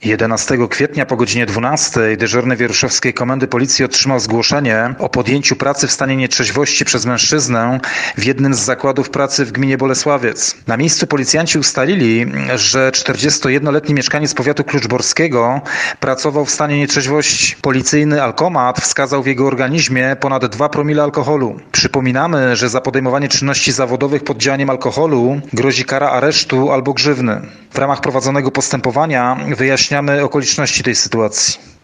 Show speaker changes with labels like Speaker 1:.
Speaker 1: 11 kwietnia po godzinie 12 dyżurny wieruszowskiej Komendy Policji otrzymał zgłoszenie o podjęciu pracy w stanie nietrzeźwości przez mężczyznę w jednym z zakładów pracy w gminie Bolesławiec. Na miejscu policjanci ustalili, że 41-letni mieszkaniec powiatu kluczborskiego pracował w stanie nietrzeźwości. Policyjny alkomat wskazał w jego organizmie ponad 2 promile alkoholu. Przypominamy, że za podejmowanie czynności zawodowych pod działaniem alkoholu grozi kara aresztu albo grzywny. W ramach prowadzonego postępowania wyjaśniamy okoliczności tej sytuacji.